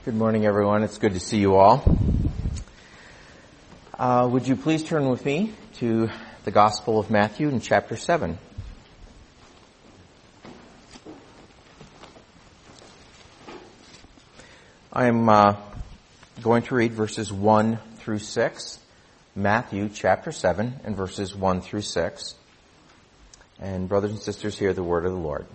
Good morning, everyone. It's good to see you all. Would you please turn with me to the Gospel of Matthew in chapter 7. I'm going to read verses 1 through 6, Matthew chapter 7 and verses 1 through 6. And brothers and sisters, hear the word of the Lord.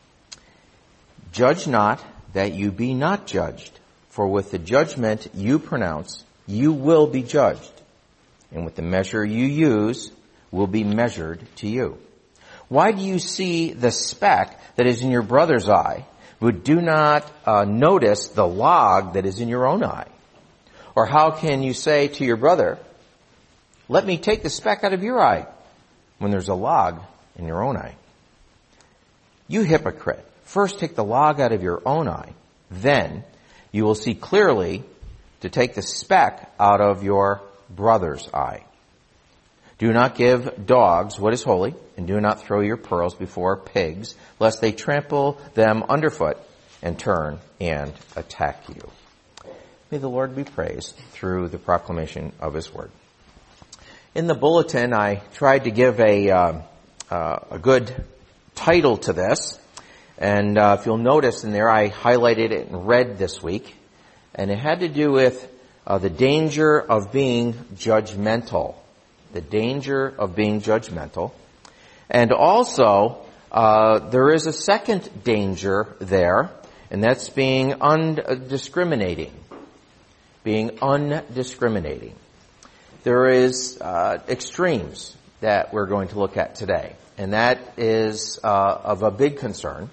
Judge not that you be not judged. For with the judgment you pronounce, you will be judged. And with the measure you use, will be measured to you. Why do you see the speck that is in your brother's eye, but do not notice the log that is in your own eye? Or how can you say to your brother, let me take the speck out of your eye, when there's a log in your own eye? You hypocrite, first take the log out of your own eye, then you will see clearly to take the speck out of your brother's eye. Do not give dogs what is holy, and do not throw your pearls before pigs, lest they trample them underfoot and turn and attack you. May the Lord be praised through the proclamation of His word. In the bulletin, I tried to give a good title to this. And if you'll notice in there, I highlighted it in red this week. And it had to do with the danger of being judgmental. The danger of being judgmental. And also, there is a second danger there, and that's being undiscriminating. Being undiscriminating. There is extremes that we're going to look at today. And that is of a big concern.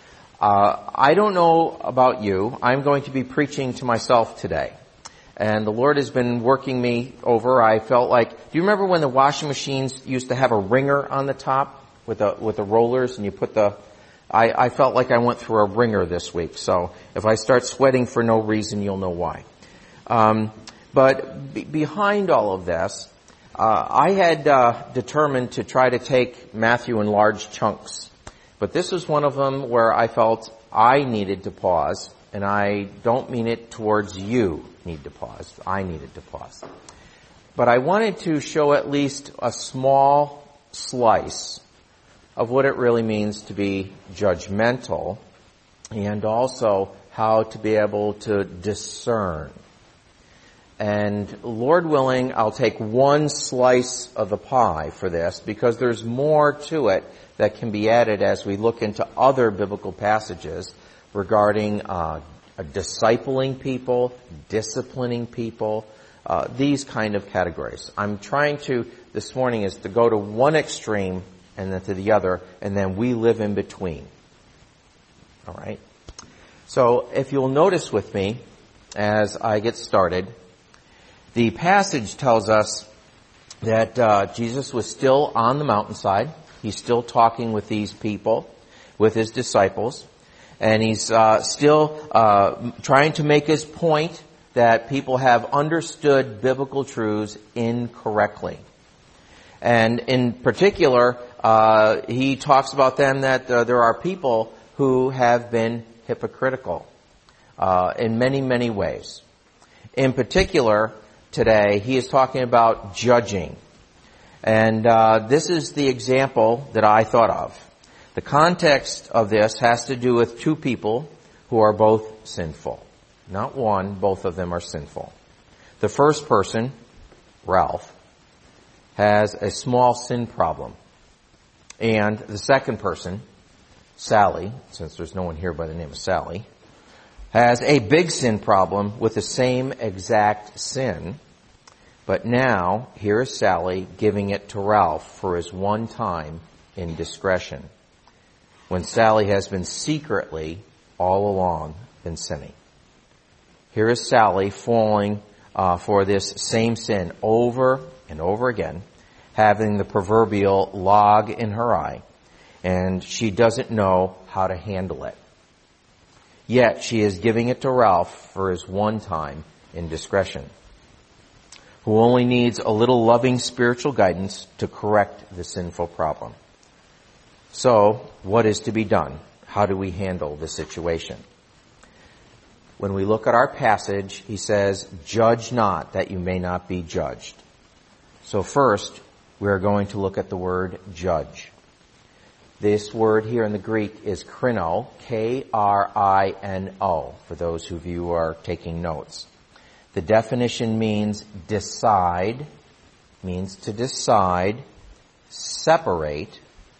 I don't know about you. I'm going to be preaching to myself today. And the Lord has been working me over. I felt like, do you remember when the washing machines used to have a wringer on the top with the rollers and you put I felt like I went through a wringer this week. So if I start sweating for no reason, you'll know why. But behind all of this, I had determined to try to take Matthew in large chunks. But this is one of them where I felt I needed to pause, and I don't mean it towards you need to pause. I needed to pause. But I wanted to show at least a small slice of what it really means to be judgmental, and also how to be able to discern. And Lord willing, I'll take one slice of the pie for this, because there's more to it that can be added as we look into other biblical passages regarding discipling people, disciplining people, these kind of categories. I'm trying to, this morning, is to go to one extreme and then to the other, and then we live in between. All right? So if you'll notice with me as I get started, the passage tells us that Jesus was still on the mountainside. He's still talking with these people, with His disciples. And He's still trying to make His point that people have understood biblical truths incorrectly. And in particular, He talks about them that there are people who have been hypocritical in many, many ways. In particular, today, He is talking about judging. And this is the example that I thought of. The context of this has to do with two people who are both sinful. Not one, both of them are sinful. The first person, Ralph, has a small sin problem. And the second person, Sally, since there's no one here by the name of Sally, has a big sin problem with the same exact sin. But now, here is Sally giving it to Ralph for his one time indiscretion, when Sally has been secretly, all along, been sinning. Here is Sally falling for this same sin over and over again, having the proverbial log in her eye, and she doesn't know how to handle it. Yet she is giving it to Ralph for his one time indiscretion, who only needs a little loving spiritual guidance to correct the sinful problem. So, what is to be done? How do we handle the situation? when we look at our passage, he says, judge not, that you may not be judged. So first, we're going to look at the word judge. This word here in the Greek is krino, K-R-I-N-O, for those of you who are taking notes. The definition means decide, means to decide, separate,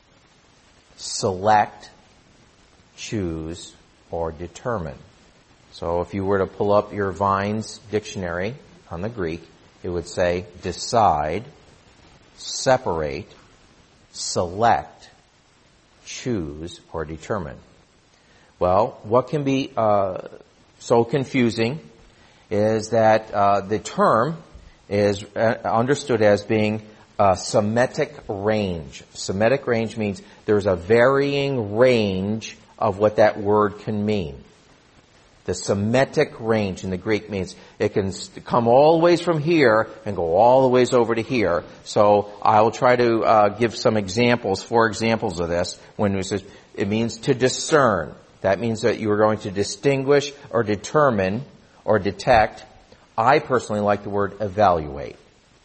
select, choose, or determine. So if you were to pull up your Vine's dictionary on the Greek, it would say decide, separate, select, choose, or determine. Well, what can be so confusing is that the term is understood as being a Semitic range. Semitic range means there's a varying range of what that word can mean. The Semitic range in the Greek means it can come all the ways from here and go all the ways over to here. So I will try to give some examples, 4 examples of this. When it says it means to discern, that means that you are going to distinguish or determine or detect. I personally like the word evaluate.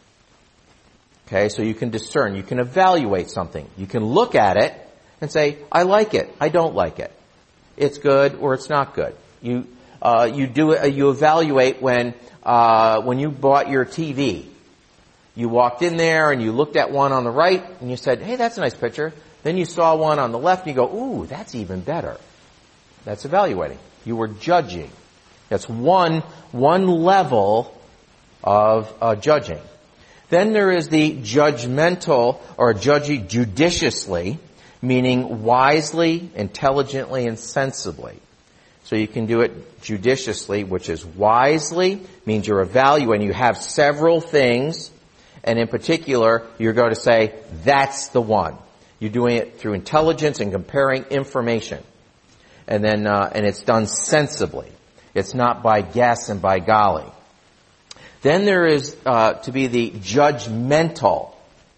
Okay, so you can discern, you can evaluate something. You can look at it and say, I like it, I don't like it. It's good or it's not good. You evaluate when you bought your TV. You walked in there and you looked at one on the right and you said, hey, that's a nice picture. Then you saw one on the left and you go, ooh, that's even better. That's evaluating. You were judging. That's one level of judging. Then there is the judgmental or judging judiciously, meaning wisely, intelligently, and sensibly. So you can do it judiciously, which is wisely, means you're evaluating. You have several things, and in particular, you're going to say, that's the one. You're doing it through intelligence and comparing information. And then, and it's done sensibly. It's not by guess and by golly. Then there is to be the judgmental.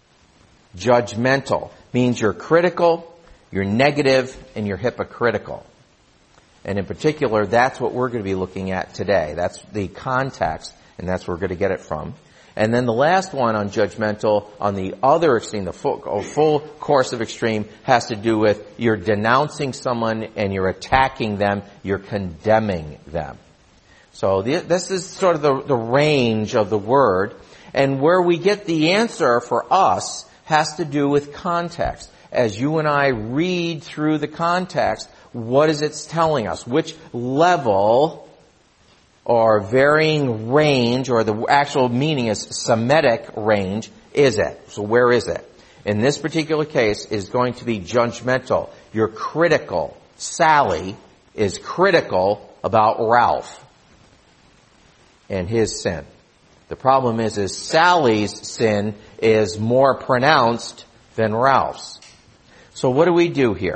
Judgmental means you're critical, you're negative, and you're hypocritical. And in particular, that's what we're going to be looking at today. That's the context, and that's where we're going to get it from. And then the last one on judgmental, on the other extreme, the full course of extreme, has to do with you're denouncing someone and you're attacking them, you're condemning them. So this is sort of the range of the word. And where we get the answer for us has to do with context. As you and I read through the context, what is it telling us? Which level or varying range, or the actual meaning is Semitic range, is it? So where is it? In this particular case, is going to be judgmental. You're critical. Sally is critical about Ralph and his sin. The problem is Sally's sin is more pronounced than Ralph's. So what do we do here?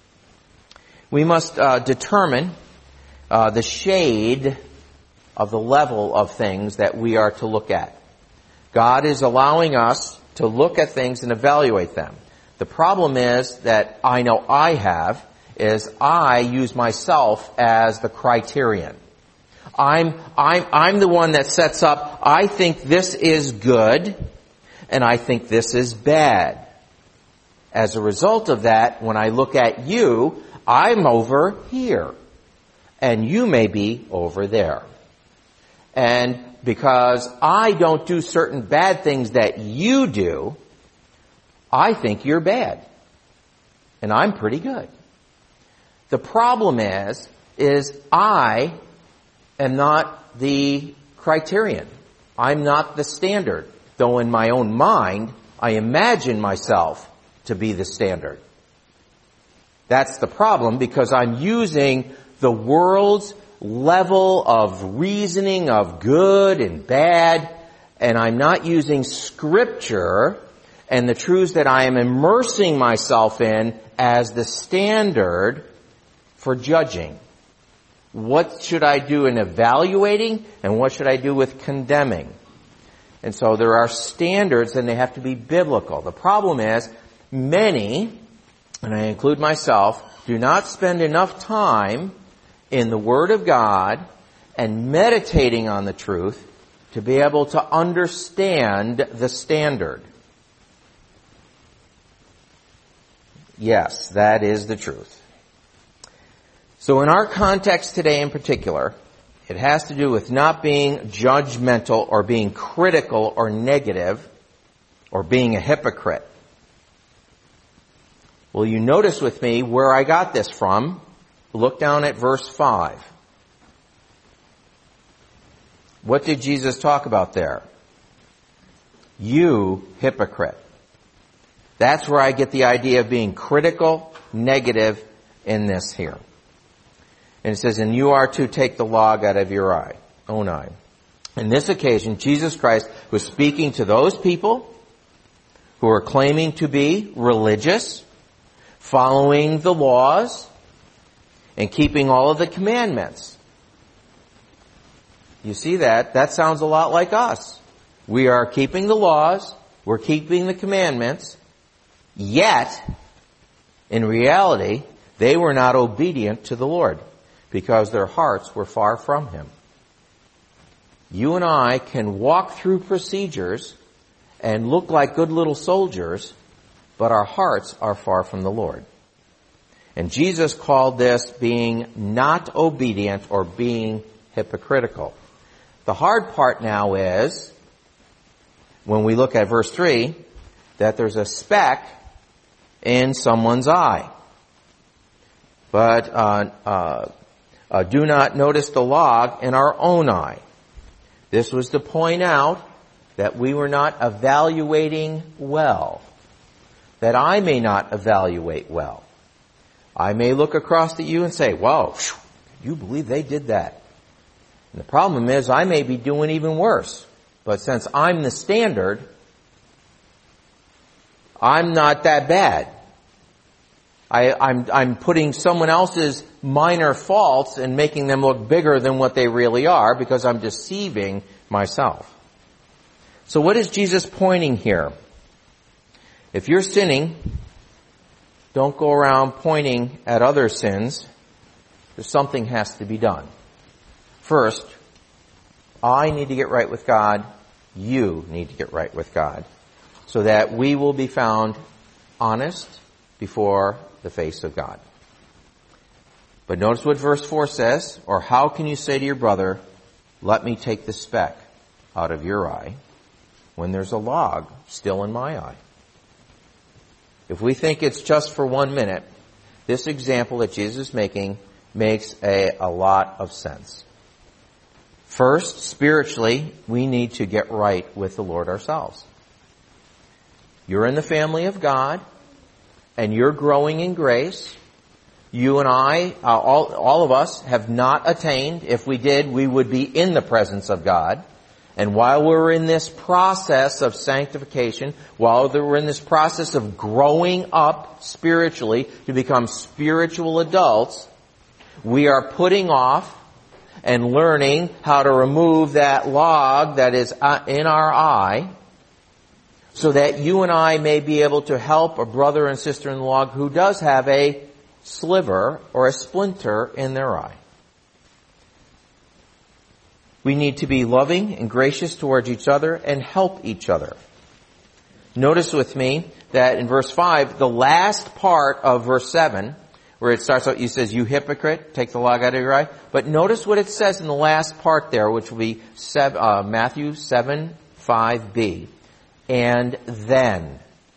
We must determine the shade of the level of things that we are to look at. God is allowing us to look at things and evaluate them. The problem is that I know I have is I use myself as the criterion. I'm the one that sets up, I think this is good and I think this is bad. As a result of that, when I look at you, I'm over here and you may be over there. And because I don't do certain bad things that you do, I think you're bad. And I'm pretty good. The problem is I am not the criterion. I'm not the standard. Though in my own mind, I imagine myself to be the standard. That's the problem, because I'm using the world's level of reasoning of good and bad, and I'm not using Scripture and the truths that I am immersing myself in as the standard for judging. What should I do in evaluating, and what should I do with condemning? And so there are standards, and they have to be biblical. The problem is, many, and I include myself, do not spend enough time in the Word of God and meditating on the truth to be able to understand the standard. Yes, that is the truth. So in our context today in particular, it has to do with not being judgmental or being critical or negative or being a hypocrite. Well, you notice with me where I got this from. Look down at verse 5. What did Jesus talk about there? You hypocrite. That's where I get the idea of being critical, negative in this here. And it says, and you are to take the log out of your own eye. In this occasion, Jesus Christ was speaking to those people who are claiming to be religious, following the laws, and keeping all of the commandments. You see that? That sounds a lot like us. We are keeping the laws, we're keeping the commandments, yet, in reality, they were not obedient to the Lord because their hearts were far from Him. You and I can walk through procedures and look like good little soldiers, but our hearts are far from the Lord. And Jesus called this being not obedient or being hypocritical. The hard part now is, when we look at verse 3, that there's a speck in someone's eye. But do not notice the log in our own eye. This was to point out that we were not evaluating well. That I may not evaluate well. I may look across at you and say, "Whoa, can you believe they did that?" And the problem is I may be doing even worse. But since I'm the standard, I'm not that bad. I'm putting someone else's minor faults and making them look bigger than what they really are because I'm deceiving myself. So what is Jesus pointing here? If you're sinning, don't go around pointing at other sins. Because something has to be done. First, I need to get right with God. You need to get right with God. So that we will be found honest before the face of God. But notice what verse 4 says, or how can you say to your brother, let me take the speck out of your eye, when there's a log still in my eye? If we think it's just for 1 minute, this example that Jesus is making makes a lot of sense. First, spiritually, we need to get right with the Lord ourselves. You're in the family of God, and you're growing in grace. You and I, all of us, have not attained. If we did, we would be in the presence of God. And while we're in this process of sanctification, while we're in this process of growing up spiritually to become spiritual adults, we are putting off and learning how to remove that log that is in our eye so that you and I may be able to help a brother and sister-in-law who does have a sliver or a splinter in their eye. We need to be loving and gracious towards each other and help each other. Notice with me that in verse 5, the last part of verse 7, where it starts out, he says, you hypocrite, take the log out of your eye. But notice what it says in the last part there, which will be Matthew 7:5b. And then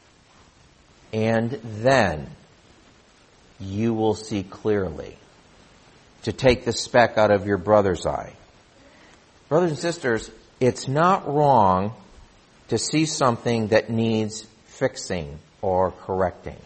you will see clearly to take the speck out of your brother's eye. Brothers and sisters, it's not wrong to see something that needs fixing or correcting.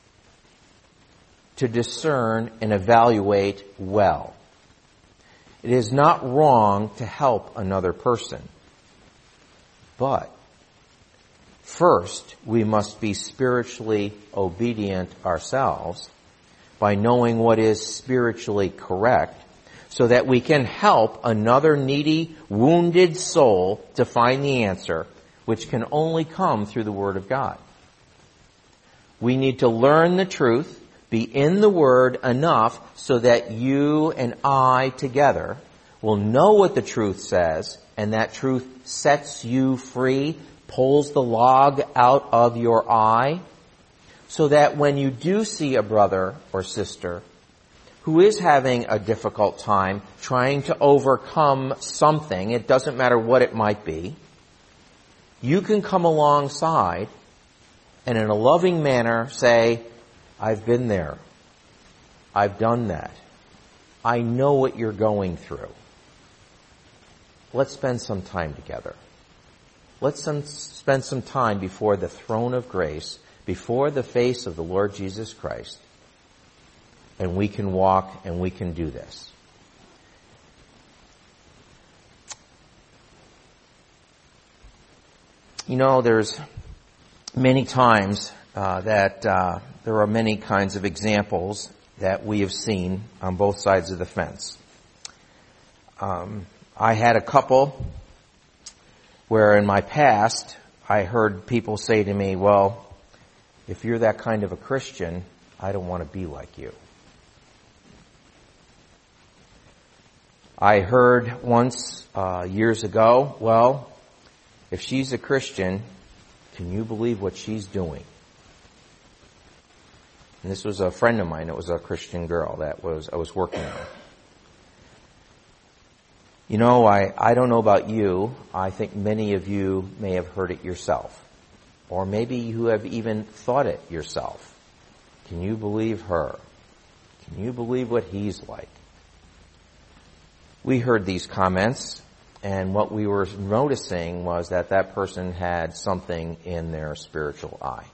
To discern and evaluate well. It is not wrong to help another person. But first, we must be spiritually obedient ourselves by knowing what is spiritually correct, so that we can help another needy, wounded soul to find the answer, which can only come through the Word of God. We need to learn the truth, be in the Word enough so that you and I together will know what the truth says, and that truth sets you free, pulls the log out of your eye, so that when you do see a brother or sister who is having a difficult time trying to overcome something, it doesn't matter what it might be, you can come alongside and in a loving manner say, I've been there. I've done that. I know what you're going through. Let's spend some time together. Let's spend some time before the throne of grace, before the face of the Lord Jesus Christ, and we can walk and we can do this. You know, there's many times that there are many kinds of examples that we have seen on both sides of the fence. I had a couple where in my past I heard people say to me, well, if you're that kind of a Christian, I don't want to be like you. I heard once, years ago, well, if she's a Christian, can you believe what she's doing? And this was a friend of mine. It was a Christian girl that I was working with. You know, I don't know about you. I think many of you may have heard it yourself. Or maybe you have even thought it yourself. Can you believe her? Can you believe what he's like? We heard these comments, and what we were noticing was that that person had something in their spiritual eye.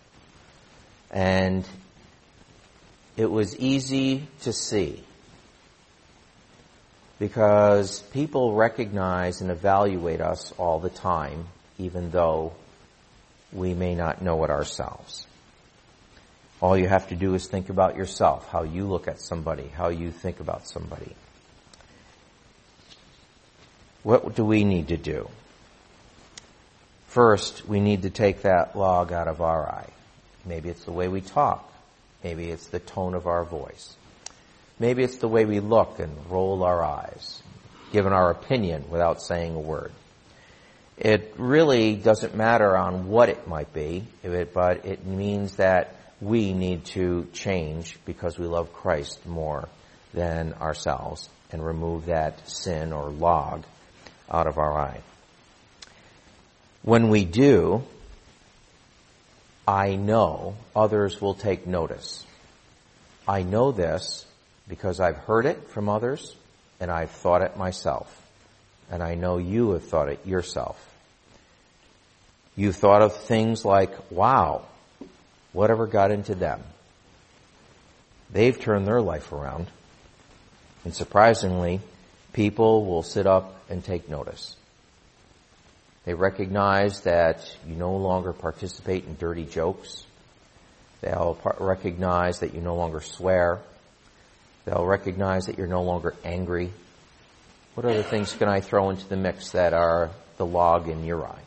And it was easy to see, because people recognize and evaluate us all the time, even though we may not know it ourselves. All you have to do is think about yourself, how you look at somebody, how you think about somebody. What do we need to do? First, we need to take that log out of our eye. Maybe it's the way we talk. Maybe it's the tone of our voice. Maybe it's the way we look and roll our eyes, giving our opinion without saying a word. It really doesn't matter on what it might be, but it means that we need to change because we love Christ more than ourselves and remove that sin or log out of our eye. When we do, I know others will take notice. I know this because I've heard it from others and I've thought it myself. And I know you have thought it yourself. You've thought of things like, wow, whatever got into them? They've turned their life around. And surprisingly, people will sit up and take notice. They recognize that you no longer participate in dirty jokes. They'll recognize that you no longer swear. They'll recognize that you're no longer angry. What other things can I throw into the mix that are the log in your eye?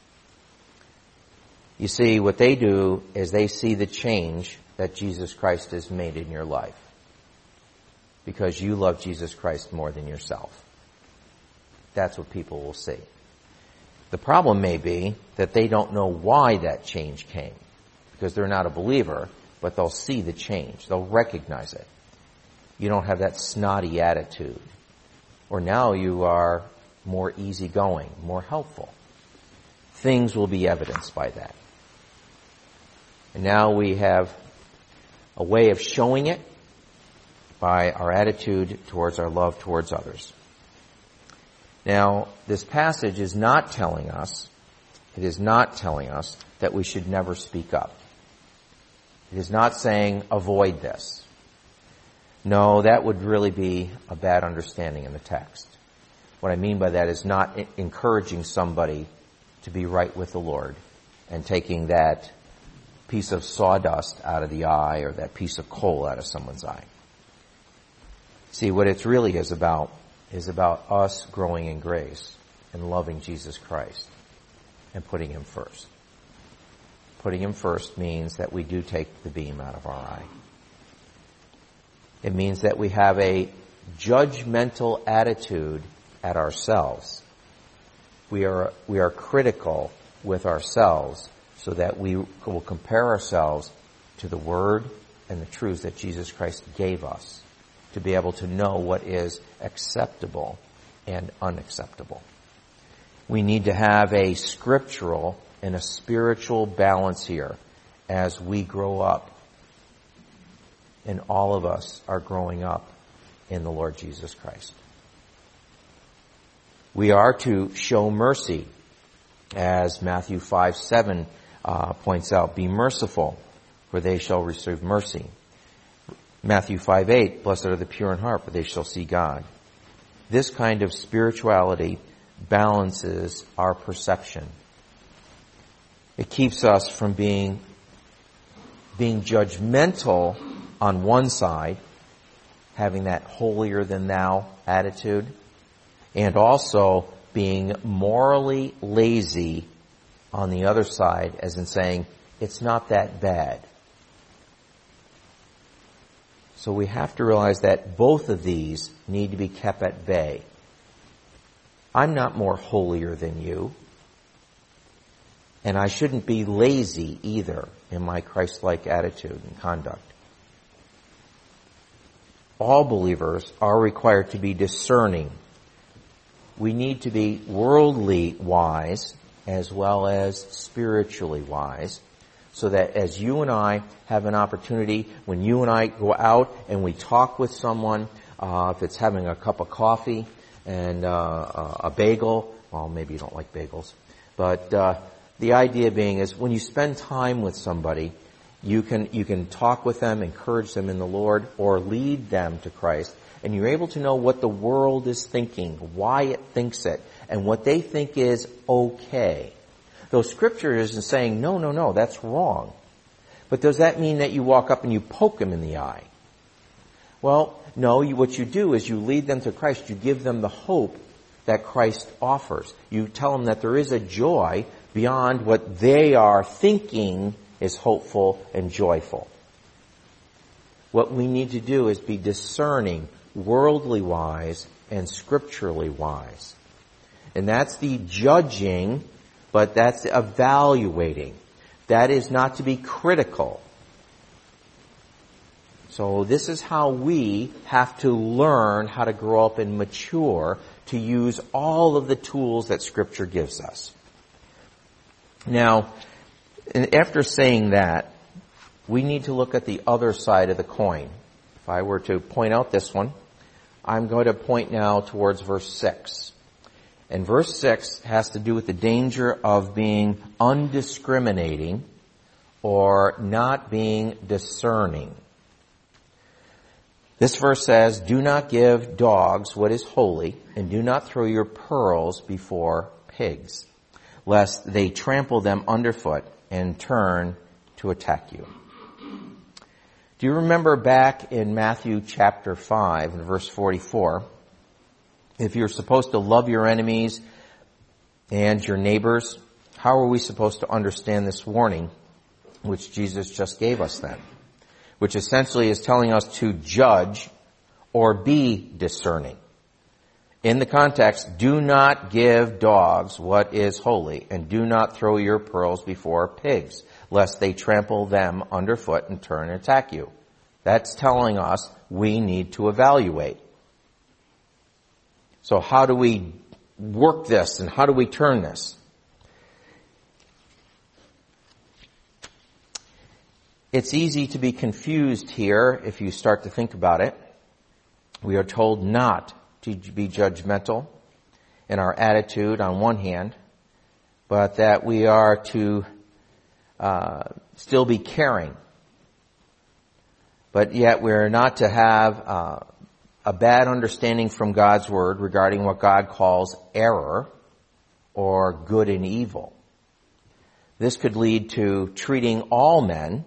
You see, what they do is they see the change that Jesus Christ has made in your life, because you love Jesus Christ more than yourself. That's what people will see. The problem may be that they don't know why that change came, because they're not a believer, but they'll see the change. They'll recognize it. You don't have that snotty attitude. Or now you are more easygoing, more helpful. Things will be evidenced by that. And now we have a way of showing it by our attitude towards our love towards others. Now, this passage is not telling us, that we should never speak up. It is not saying avoid this. No, that would really be a bad understanding in the text. What I mean by that is not encouraging somebody to be right with the Lord and taking that piece of sawdust out of the eye or that piece of coal out of someone's eye. See, what it really is about us growing in grace and loving Jesus Christ and putting Him first. Putting Him first means that we do take the beam out of our eye. It means that we have a judgmental attitude at ourselves. We are critical with ourselves so that we will compare ourselves to the Word and the truths that Jesus Christ gave us to be able to know what is acceptable and unacceptable. We need to have a scriptural and a spiritual balance here as we grow up. And all of us are growing up in the Lord Jesus Christ. We are to show mercy, as Matthew 5:7 points out. Be merciful, for they shall receive mercy. Matthew 5:8, blessed are the pure in heart, for they shall see God. This kind of spirituality balances our perception. It keeps us from being judgmental on one side, having that holier than thou attitude, and also being morally lazy on the other side, as in saying, it's not that bad. So we have to realize that both of these need to be kept at bay. I'm not more holier than you, and I shouldn't be lazy either in my Christ-like attitude and conduct. All believers are required to be discerning. We need to be worldly wise as well as spiritually wise, so that as you and I have an opportunity, when you and I go out and we talk with someone, if it's having a cup of coffee and a bagel, well, maybe you don't like bagels, but the idea being is when you spend time with somebody, you can talk with them, encourage them in the Lord, or lead them to Christ, and you're able to know what the world is thinking, why it thinks it, and what they think is okay. Though Scripture isn't saying, no, that's wrong. But does that mean that you walk up and you poke them in the eye? Well, no, what you do is you lead them to Christ. You give them the hope that Christ offers. You tell them that there is a joy beyond what they are thinking is hopeful and joyful. What we need to do is be discerning, worldly wise and scripturally wise. And that's the judging, but that's the evaluating. That is not to be critical. So this is how we have to learn how to grow up and mature to use all of the tools that Scripture gives us. Now, after saying that, we need to look at the other side of the coin. If I were to point out this one, I'm going to point now towards verse 6. And verse 6 has to do with the danger of being undiscriminating or not being discerning. This verse says, do not give dogs what is holy, and do not throw your pearls before pigs, lest they trample them underfoot and turn to attack you. Do you remember back in Matthew chapter 5 and verse 44, if you're supposed to love your enemies and your neighbors, how are we supposed to understand this warning which Jesus just gave us then? Which essentially is telling us to judge or be discerning. In the context, do not give dogs what is holy, and do not throw your pearls before pigs, lest they trample them underfoot and turn and attack you. That's telling us we need to evaluate. So how do we work this, and how do we turn this? It's easy to be confused here if you start to think about it. We are told not to be judgmental in our attitude on one hand, but that we are to still be caring. But yet we're not to have a bad understanding from God's Word regarding what God calls error or good and evil. This could lead to treating all men,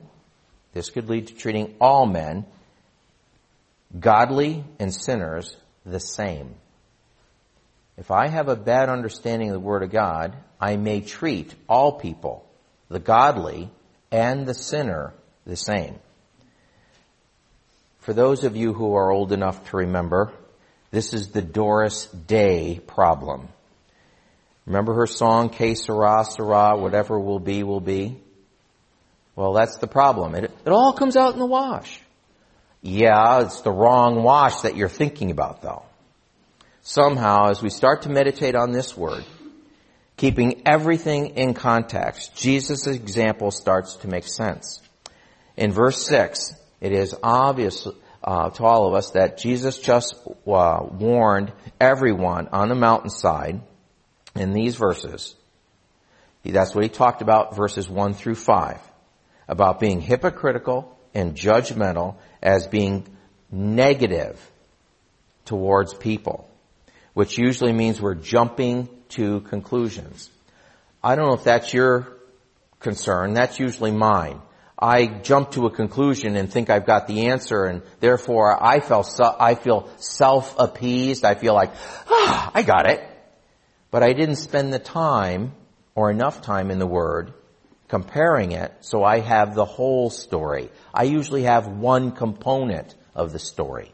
godly and sinners, the same. If I have a bad understanding of the Word of God, I may treat all people, the godly and the sinner, the same. For those of you who are old enough to remember, This is the Doris Day problem. Remember her song, Que sera, sera, whatever will be, will be? Well, that's the problem. It all comes out in the wash. Yeah, it's the wrong wash that you're thinking about, though. Somehow, as we start to meditate on this word, keeping everything in context, Jesus' example starts to make sense. In verse 6, it is obvious to all of us that Jesus just warned everyone on the mountainside in these verses. That's what he talked about, verses 1 through 5, about being hypocritical and judgmental as being negative towards people, which usually means we're jumping to conclusions. I don't know if that's your concern. That's usually mine. I jump to a conclusion and think I've got the answer, and therefore I feel self-appeased. I feel like, I got it. But I didn't spend the time or enough time in the Word comparing it so I have the whole story. I usually have one component of the story.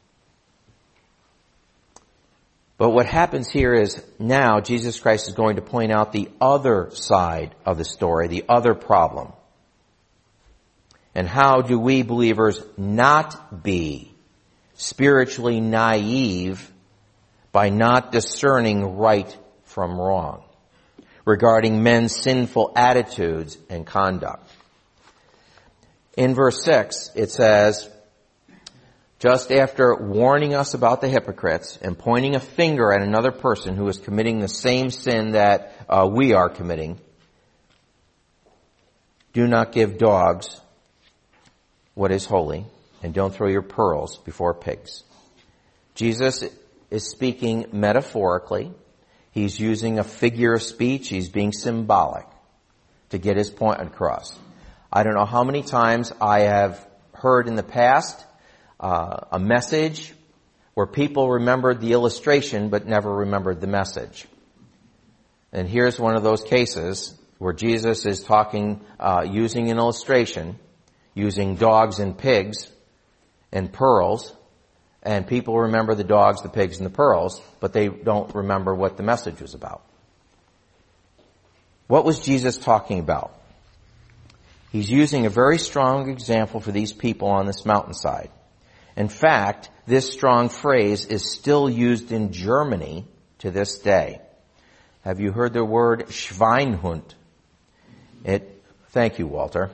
But what happens here is now Jesus Christ is going to point out the other side of the story, the other problem. And how do we believers not be spiritually naive by not discerning right from wrong regarding men's sinful attitudes and conduct? In verse 6, it says, just after warning us about the hypocrites and pointing a finger at another person who is committing the same sin that we are committing, do not give dogs what is holy, and don't throw your pearls before pigs. Jesus is speaking metaphorically. He's using a figure of speech. He's being symbolic to get his point across. I don't know how many times I have heard in the past a message where people remembered the illustration but never remembered the message. And here's one of those cases where Jesus is talking, using an illustration, using dogs and pigs and pearls, and people remember the dogs, the pigs, and the pearls, but they don't remember what the message was about. What was Jesus talking about? He's using a very strong example for these people on this mountainside. In fact, this strong phrase is still used in Germany to this day. Have you heard the word Schweinhund? Thank you, Walter.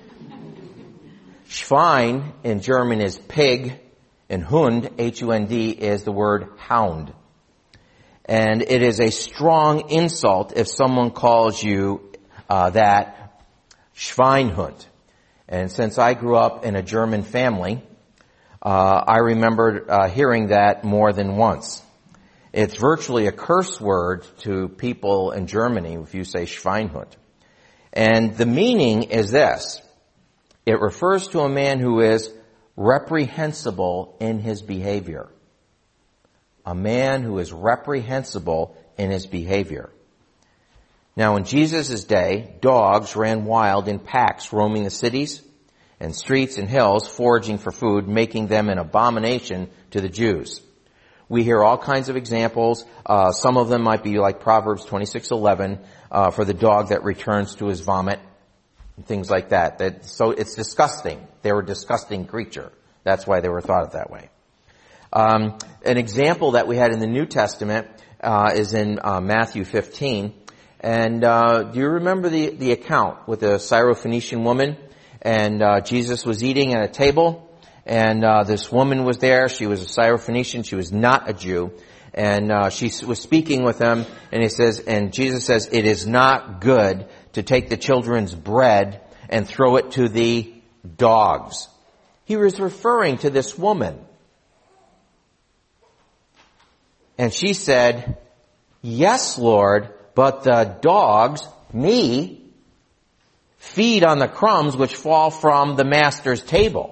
Schwein in German is pig, and Hund, H-U-N-D, is the word hound. And it is a strong insult if someone calls you that Schweinhund. And since I grew up in a German family, I remember hearing that more than once. It's virtually a curse word to people in Germany if you say Schweinhund. And the meaning is this. It refers to a man who is reprehensible in his behavior. A man who is reprehensible in his behavior. Now, in Jesus' day, dogs ran wild in packs, roaming the cities and streets and hills, foraging for food, making them an abomination to the Jews. We hear all kinds of examples. Some of them might be like Proverbs 26:11 for the dog that returns to his vomit. Things like that. So it's disgusting. They were a disgusting creature. That's why they were thought of that way. An example that we had in the New Testament is in Matthew 15. And do you remember the account with the Syrophoenician woman? And Jesus was eating at a table, and this woman was there. She was a Syrophoenician. She was not a Jew. And she was speaking with him, and Jesus says, "It is not good to take the children's bread and throw it to the dogs." He was referring to this woman. And she said, "Yes, Lord, but the dogs, me, feed on the crumbs which fall from the master's table."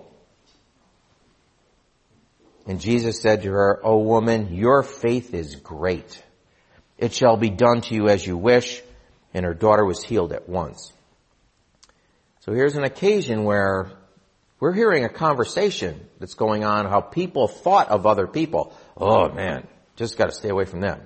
And Jesus said to her, "O woman, your faith is great. It shall be done to you as you wish." And her daughter was healed at once. So here's an occasion where we're hearing a conversation that's going on, how people thought of other people. oh man, just got to stay away from them.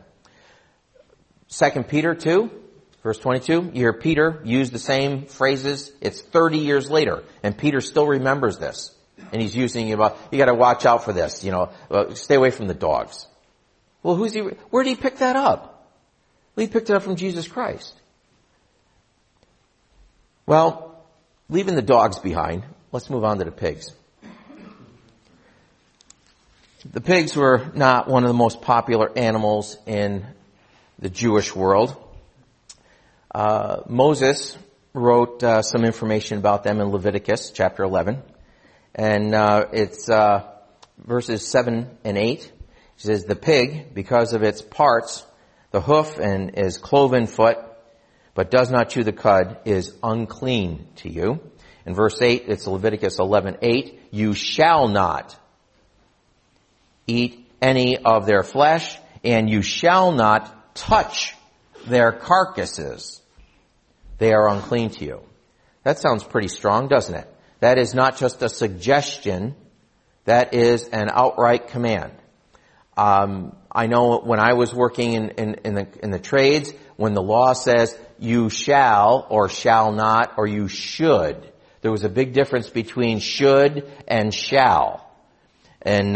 2 Peter 2, verse 22, you hear Peter use the same phrases. It's 30 years later, and Peter still remembers this. And he's using it about, you got to watch out for this, stay away from the dogs. Well, where did he pick that up? Well, he picked it up from Jesus Christ. Well, leaving the dogs behind, let's move on to the pigs. The pigs were not one of the most popular animals in the Jewish world. Moses wrote some information about them in Leviticus chapter 11. And it's verses 7 and 8. It says, the pig, because of its parts, the hoof and is cloven foot, but does not chew the cud, is unclean to you. In verse 8, it's Leviticus 11:8. You shall not eat any of their flesh, and you shall not touch their carcasses. They are unclean to you. That sounds pretty strong, doesn't it? That is not just a suggestion. That is an outright command. I know when I was working in the trades, when the law says you shall or shall not or you should, there was a big difference between should and shall. And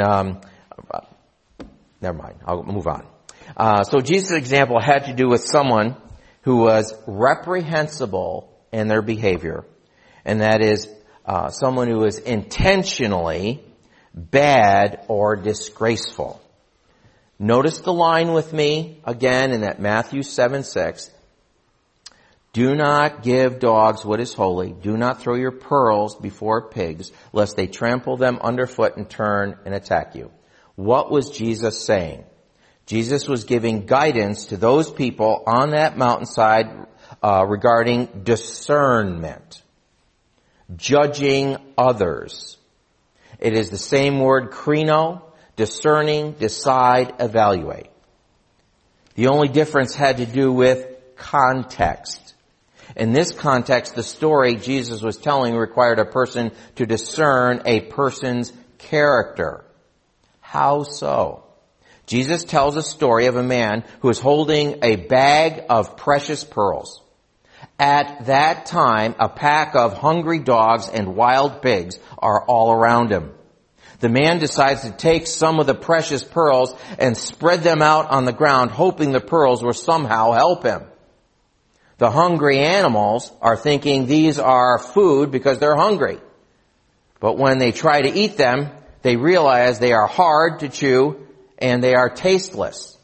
never mind. I'll move on. So Jesus' example had to do with someone who was reprehensible in their behavior, and that is someone who is intentionally bad or disgraceful. Notice the line with me again in that Matthew 7:6. Do not give dogs what is holy. Do not throw your pearls before pigs, lest they trample them underfoot and turn and attack you. What was Jesus saying? Jesus was giving guidance to those people on that mountainside regarding discernment, judging others. It is the same word, krino, discerning, decide, evaluate. The only difference had to do with context. In this context, the story Jesus was telling required a person to discern a person's character. How so? Jesus tells a story of a man who is holding a bag of precious pearls. At that time, a pack of hungry dogs and wild pigs are all around him. The man decides to take some of the precious pearls and spread them out on the ground, hoping the pearls will somehow help him. The hungry animals are thinking these are food because they're hungry. But when they try to eat them, they realize they are hard to chew and they are tasteless.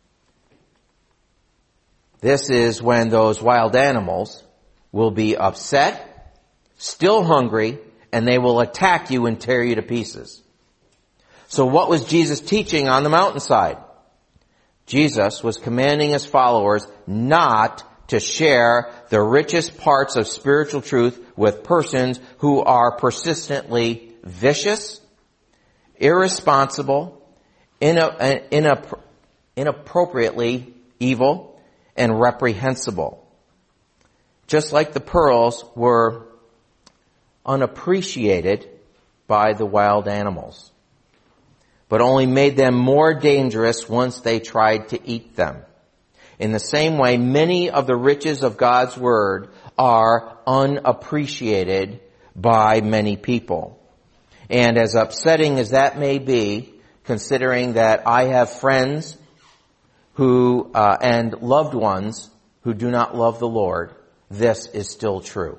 This is when those wild animals will be upset, still hungry, and they will attack you and tear you to pieces. So what was Jesus teaching on the mountainside? Jesus was commanding his followers not to share the richest parts of spiritual truth with persons who are persistently vicious, irresponsible, inappropriately evil, and reprehensible. Just like the pearls were unappreciated by the wild animals, but only made them more dangerous once they tried to eat them. In the same way, many of the riches of God's Word are unappreciated by many people. And as upsetting as that may be, considering that I have friends who and loved ones who do not love the Lord, this is still true.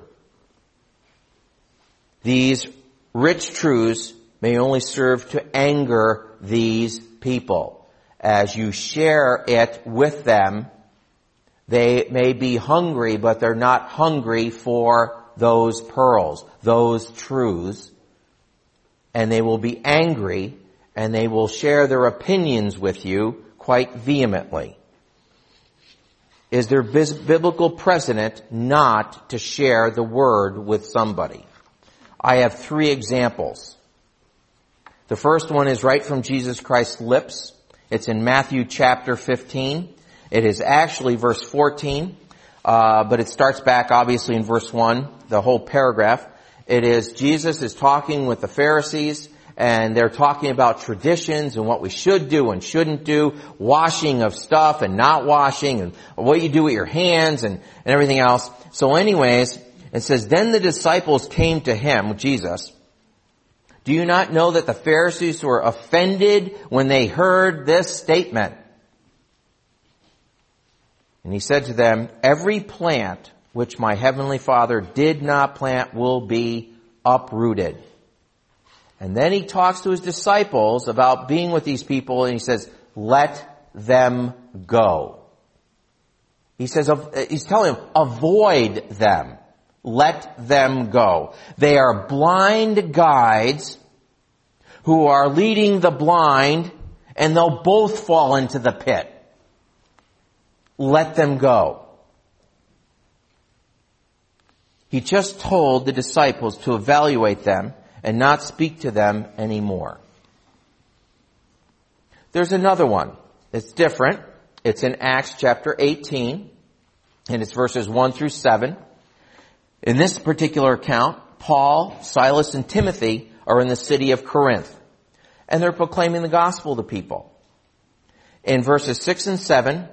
These rich truths may only serve to anger these people. As you share it with them, they may be hungry, but they're not hungry for those pearls, those truths. And they will be angry, and they will share their opinions with you quite vehemently. Is there biblical precedent not to share the word with somebody? I have 3 examples. The first one is right from Jesus Christ's lips. It's in Matthew chapter 15. It is actually verse 14, but it starts back obviously in verse 1, the whole paragraph. It is Jesus is talking with the Pharisees, and they're talking about traditions and what we should do and shouldn't do, washing of stuff and not washing, and what you do with your hands and everything else. So anyways, it says, then the disciples came to him, Jesus. Do you not know that the Pharisees were offended when they heard this statement? And he said to them, every plant which my heavenly Father did not plant will be uprooted. And then he talks to his disciples about being with these people, and he says, let them go. He says, he's telling them, avoid them. Let them go. They are blind guides who are leading the blind, and they'll both fall into the pit. Let them go. He just told the disciples to evaluate them and not speak to them anymore. There's another one. It's different. It's in Acts chapter 18, and it's verses 1 through 7. In this particular account, Paul, Silas, and Timothy are in the city of Corinth, and they're proclaiming the gospel to people. In verses 6 and 7,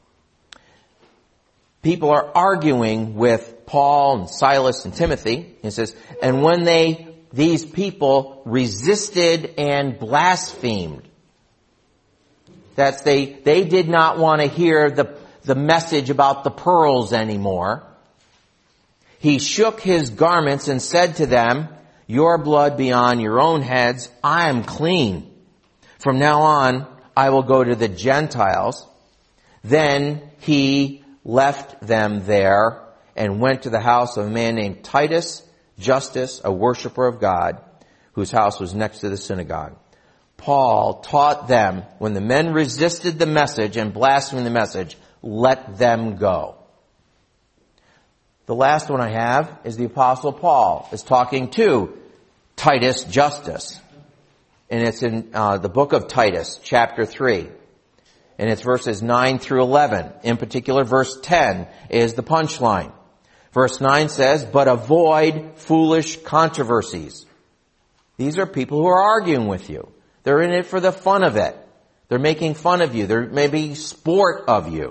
people are arguing with Paul and Silas and Timothy. It says, and when these people resisted and blasphemed, that's they did not want to hear the message about the pearls anymore. He shook his garments and said to them, your blood be on your own heads. I am clean. From now on, I will go to the Gentiles. Then he left them there and went to the house of a man named Titus Justus, a worshiper of God, whose house was next to the synagogue. Paul taught them, when the men resisted the message and blasphemed the message, let them go. The last one I have is the Apostle Paul is talking to Titus Justus. And it's in the book of Titus, chapter 3. And it's verses 9 through 11. In particular, verse 10 is the punchline. Verse 9 says, but avoid foolish controversies. These are people who are arguing with you. They're in it for the fun of it. They're making fun of you. They're maybe sport of you.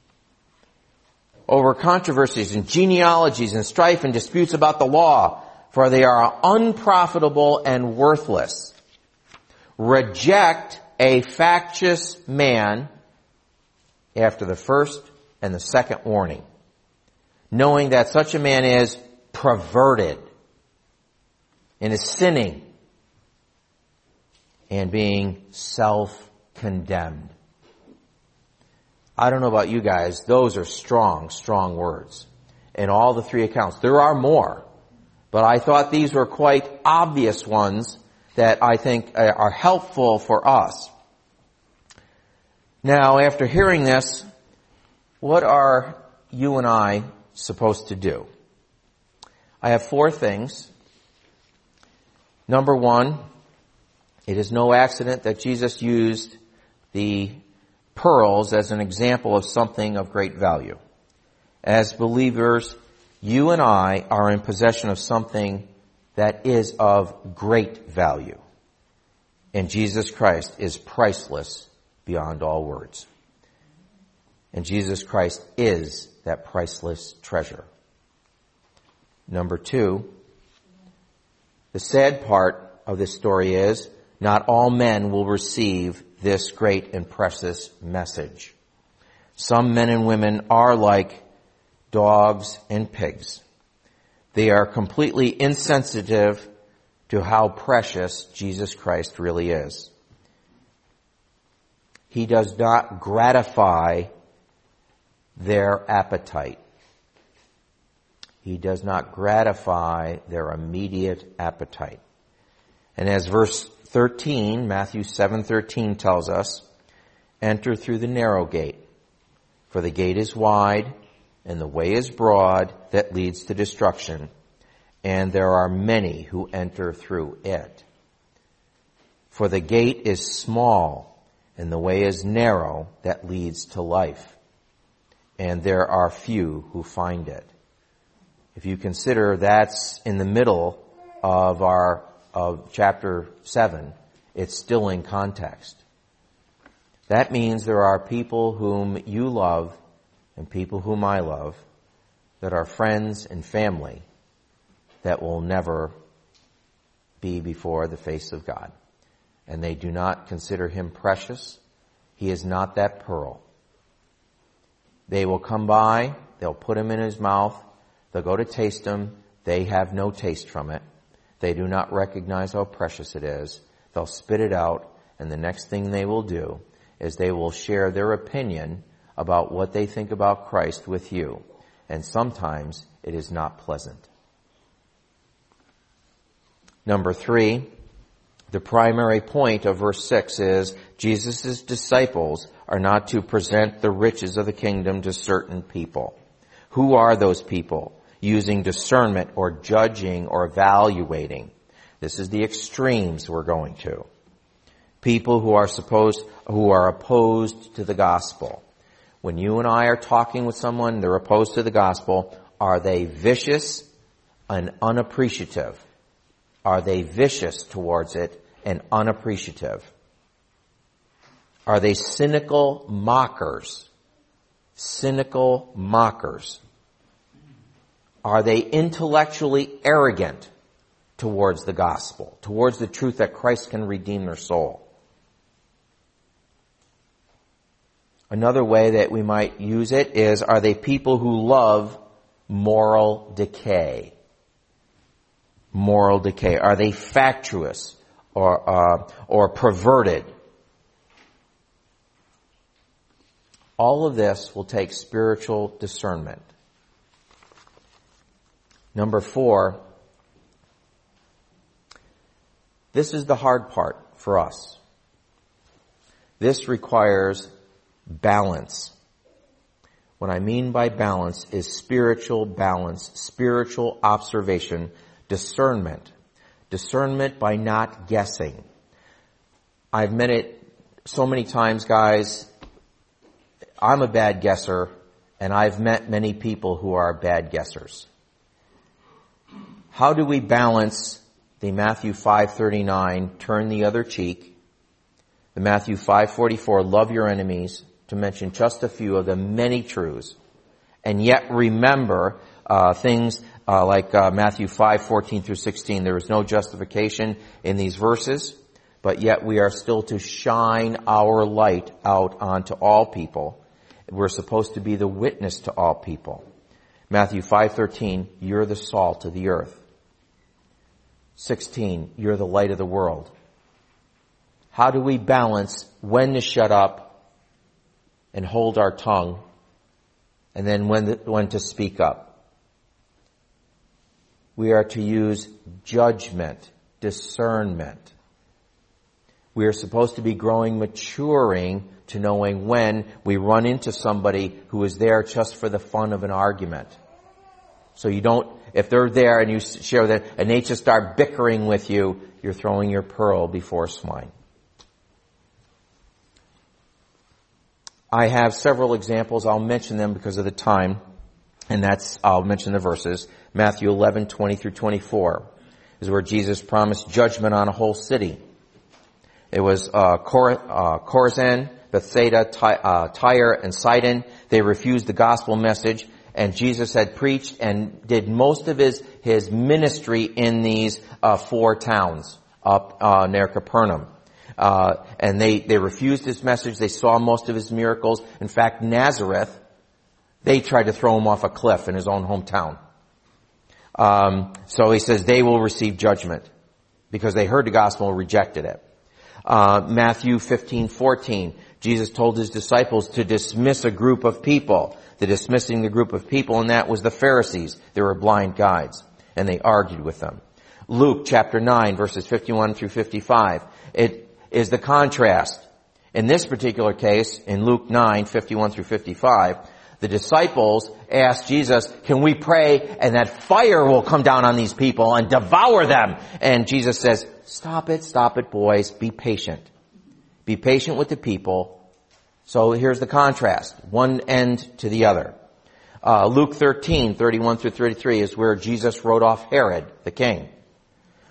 Over controversies and genealogies and strife and disputes about the law, for they are unprofitable and worthless. Reject a factious man after the first and the second warning, knowing that such a man is perverted and is sinning and being self-condemned. I don't know about you guys, those are strong, strong words in all the three accounts. There are more, but I thought these were quite obvious ones that I think are helpful for us. Now, after hearing this, what are you and I supposed to do? I have 4 things. Number 1, it is no accident that Jesus used the pearls as an example of something of great value. As believers, you and I are in possession of something that is of great value. And Jesus Christ is priceless beyond all words. And Jesus Christ is that priceless treasure. Number 2, the sad part of this story is not all men will receive this great and precious message. Some men and women are like dogs and pigs. They are completely insensitive to how precious Jesus Christ really is. He does not gratify their appetite. He does not gratify their immediate appetite. And as verse 13, Matthew 7:13 tells us, enter through the narrow gate, for the gate is wide and the way is broad that leads to destruction, and there are many who enter through it. For the gate is small and the way is narrow that leads to life, and there are few who find it. If you consider that's in the middle of our of chapter 7, it's still in context. That means there are people whom you love and people whom I love that are friends and family that will never be before the face of God. And they do not consider him precious. He is not that pearl. They will come by, they'll put him in his mouth, they'll go to taste him, they have no taste from it. They do not recognize how precious it is. They'll spit it out, and the next thing they will do is they will share their opinion about what they think about Christ with you. And sometimes it is not pleasant. Number 3, the primary point of verse 6 is Jesus' disciples are not to present the riches of the kingdom to certain people. Who are those people? Using discernment or judging or evaluating. This is the extremes we're going to. People who are opposed to the gospel. When you and I are talking with someone, they're opposed to the gospel, are they vicious and unappreciative? Are they vicious towards it and unappreciative? Are they cynical mockers? Cynical mockers. Are they intellectually arrogant towards the gospel, towards the truth that Christ can redeem their soul? Another way that we might use it is, are they people who love moral decay? Moral decay. Are they factious or perverted? All of this will take spiritual discernment. Number 4, this is the hard part for us. This requires balance. What I mean by balance is spiritual balance, spiritual observation, discernment. Discernment by not guessing. I've met it so many times, guys. I'm a bad guesser, and I've met many people who are bad guessers. How do we balance the Matthew 5:39, turn the other cheek, the Matthew 5:44, love your enemies, to mention just a few of the many truths, and yet remember things like Matthew 5:14 through 16. There is no justification in these verses, but yet we are still to shine our light out onto all people. We're supposed to be the witness to all people. Matthew 5:13, you're the salt of the earth. 16, you're the light of the world. How do we balance when to shut up and hold our tongue, and then when to speak up? We are to use judgment, discernment. We are supposed to be maturing to knowing when we run into somebody who is there just for the fun of an argument. So you don't, if they're there and you share that and they just start bickering with you, you're throwing your pearl before swine. I have several examples. I'll mention them because of the time. And I'll mention the verses. Matthew 11:20 through 24 is where Jesus promised judgment on a whole city. It was Chorazin, Bethsaida, Tyre, and Sidon. They refused the gospel message, and Jesus had preached and did most of his ministry in these 4 towns up near Capernaum. And they refused his message. They saw most of his miracles. In fact, Nazareth, they tried to throw him off a cliff in his own hometown. So he says they will receive judgment because they heard the gospel and rejected it. Matthew 15:14, Jesus told his disciples to dismiss a group of people. The dismissing the group of people, and that was the Pharisees. They were blind guides, and they argued with them. Luke chapter 9, verses 51 through 55. It is the contrast. In this particular case, in Luke 9, 51 through 55, the disciples asked Jesus, can we pray and that fire will come down on these people and devour them? And Jesus says, stop it, boys. Be patient. Be patient with the people. So here's the contrast. One end to the other. Luke 13, 31 through 33 is where Jesus wrote off Herod, the king.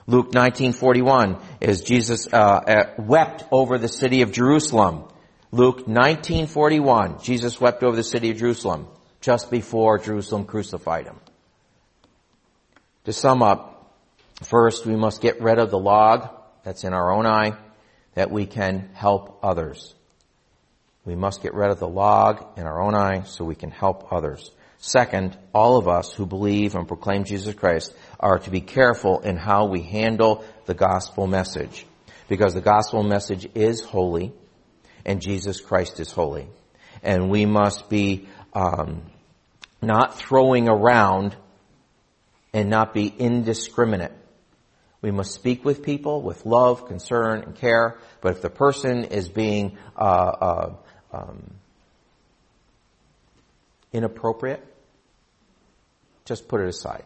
Luke 19:41 is Jesus wept over the city of Jerusalem. Luke 19:41, Jesus wept over the city of Jerusalem just before Jerusalem crucified him. To sum up, first we must get rid of the log that's in our own eye that we can help others. We must get rid of the log in our own eye so we can help others. Second, all of us who believe and proclaim Jesus Christ are to be careful in how we handle the gospel message, because the gospel message is holy and Jesus Christ is holy. And we must be not throwing around and not be indiscriminate. We must speak with people with love, concern, and care, but if the person is being inappropriate, just put it aside.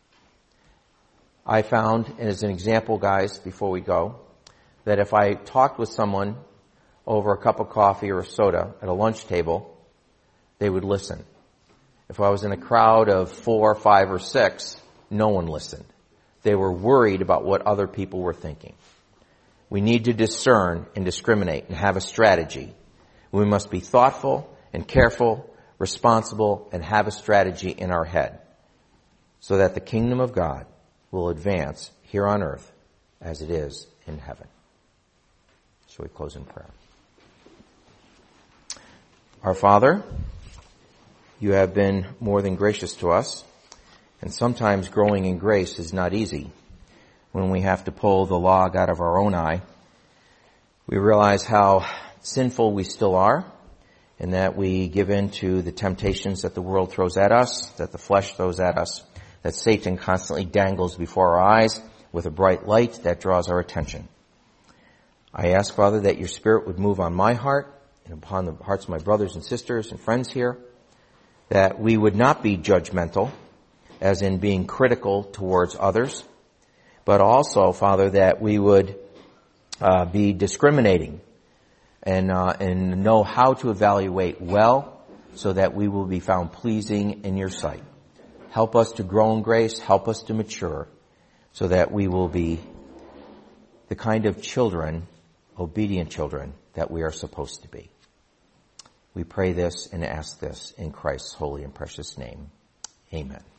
I found, and as an example, guys, before we go, that if I talked with someone over a cup of coffee or a soda at a lunch table, they would listen. If I was in a crowd of 4, 5, or 6, no one listened. They were worried about what other people were thinking. We need to discern and discriminate and have a strategy. We must be thoughtful and careful, responsible, and have a strategy in our head so that the kingdom of God will advance here on earth as it is in heaven. Shall we close in prayer? Our Father, you have been more than gracious to us, and sometimes growing in grace is not easy. When we have to pull the log out of our own eye, we realize how sinful we still are, and that we give in to the temptations that the world throws at us, that the flesh throws at us, that Satan constantly dangles before our eyes with a bright light that draws our attention. I ask, Father, that your Spirit would move on my heart and upon the hearts of my brothers and sisters and friends here, that we would not be judgmental, as in being critical towards others, but also, Father, that we would be discriminating and know how to evaluate well so that we will be found pleasing in your sight. Help us to grow in grace, help us to mature, so that we will be the kind of children, obedient children, that we are supposed to be. We pray this and ask this in Christ's holy and precious name. Amen.